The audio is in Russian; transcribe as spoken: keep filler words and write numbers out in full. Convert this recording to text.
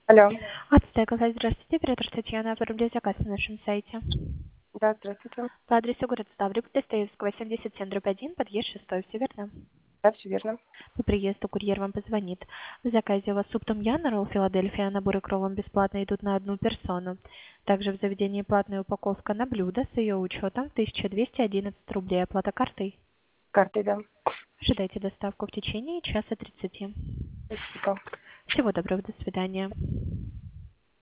Алло. Ацтекова, здравствуйте, оператор Татьяна, оформляю заказ на нашем сайте. Да, здравствуйте. По адресу город Ставрополь, Достоевского, семьдесят семь, дробь один, подъезд шестой, все верно? Да, все верно. По приезду курьер вам позвонит. В заказе у вас суп том яна, ролл Филадельфия, наборы к роллам бесплатно идут на одну персону. Также в заведении платная упаковка на блюдо с ее учетом тысяча двести одиннадцать рублей, оплата картой. Картой, да. Ожидайте доставку в течение часа тридцати. Спасибо. Всего доброго, до свидания.